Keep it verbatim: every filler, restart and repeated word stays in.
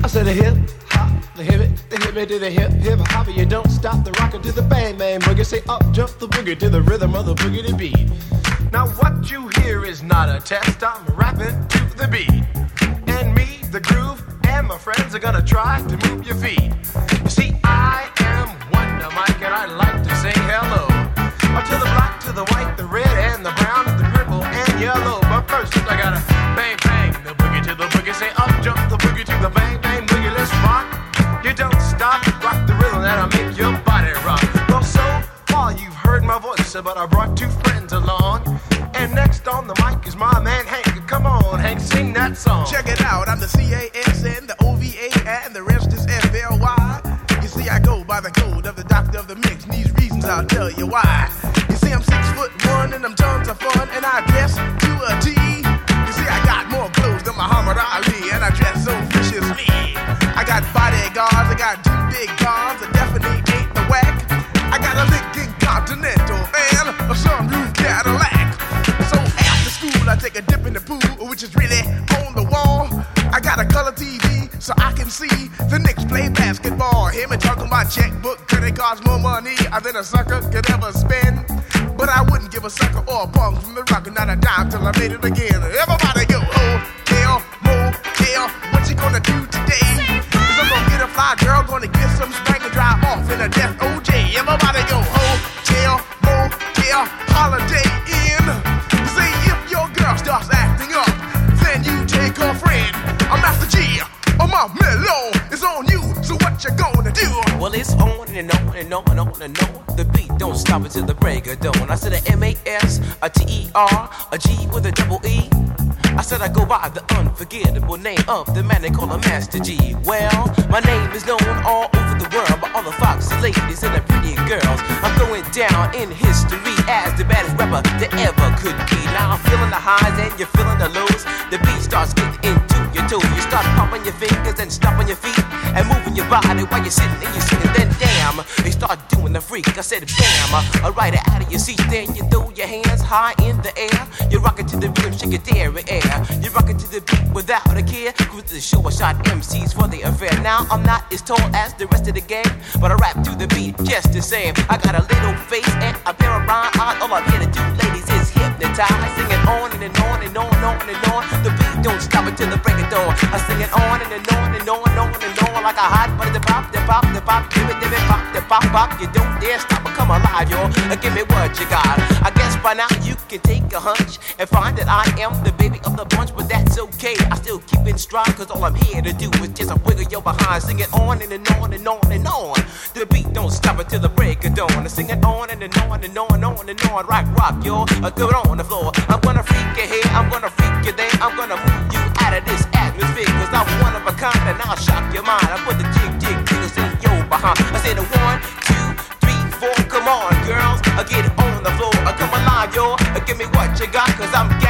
said the hip hop, the hip it, the hip it to the hip hip hop. You don't stop the rockin' to the bang bang boogie. Say up jump the boogie to the rhythm of the boogie to beat. Now what you hear is not a test. I'm rapping to the beat, and me, the groove, and my friends are gonna try to move your feet. You see, I am Wonder Mike, and I like to say hello to the black, to the white, the red, and the brown, and the purple, and yellow. But first, I gotta bang bang the boogie to the boogie. Say up jump the boogie to the bang bang boogie. Let's rock. You don't stop, rock the rhythm that'll make your body rock. Well, so far you've heard my voice, but I brought two friends along. And next on the mic is my man Hank. Come on, Hank, sing that song. Check it out, I'm the C A S N, the O V A, and the rest is F L Y. You see, I go by the code of the doctor of the mix, and these reasons I'll tell you why. You see, I'm six foot one, and I'm tons of fun, and I dress to a T. You see, I got more clothes than Muhammad Ali, and I dress so viciously. I got bodyguards, I got two big guns, I definitely ain't the whack. I got a Lincoln Continental and a sunroof Cadillac. So after school, I take a dip in the pool, which is really on the wall. I got a color T V so I can see the Knicks play basketball. Hear me talking about checkbook, credit cards, more money than a sucker could ever spend. But I wouldn't give a sucker or a bum from the rock, not a dime till I made it again. Everybody go, hotel, motel, what you gonna do today? Cause I'm gonna get a fly girl, gonna get some spank and drive off in a death O J. Everybody go, hotel, motel, holiday inn. Say if your girl starts acting up, then you take her friend. I'm Master G, on my mellow, it's on you, so what you gonna do? Well, it's on and on and on and on and on. The beat don't stop until the break of dawn. I said a M A S, a T E R, a G with a double E. I said I go by the unforgettable name of the man they call a Master G. Well, my name is known all over the world by all the foxy ladies and the pretty girls. I'm going down in history as the baddest rapper that ever could be. Now I'm feeling the highs and you're feeling the lows. The beat starts getting into your toes. You start pumping your fingers and stomping your feet and moving your body while you're sitting and you're sitting. Then damn, they start doing the freak. I said bam, I ride it out of your seat. Then you throw your hands high in the air. You rock it to the rhythm, shake your dairy air. You rock it to the beat without a care. Cruise to the show, I shot M Cs for the affair. Now I'm not as tall as the rest of the gang, but I rap to the beat just the same. I got a little face and a pair of rhyme eyes. All I'm here to do, ladies, is hypnotize. I sing it on and, and on and on and on and on. The beat don't stop until the break of dawn. I sing it on and, and on and on and on and on like a hot butter. The pop, the pop, the pop, give it, give it, pop, the pop, pop. You don't dare stop or come alive, yo. Give me what you got. I guess by now you can take a hunch and find that I am the baby of the bunch, but that's okay. I still keep in stride, cause all I'm here to do is just a wiggle your behind. Sing it on and, and on and on and on. The beat don't stop until the break of dawn. I sing it on and, and on and on and on and on. Rock, rock, yo. I do it on the floor. I'm gonna freak you here, I'm gonna freak you there. I'm gonna move you out of this atmosphere, cause I'm one of a kind and I'll shock your mind. I put the jig, jig, jiggles in your behind. I say the one, two, three, four. Come on, girls, I get it on the floor. I come alive, yo. Give me what you got, cause I'm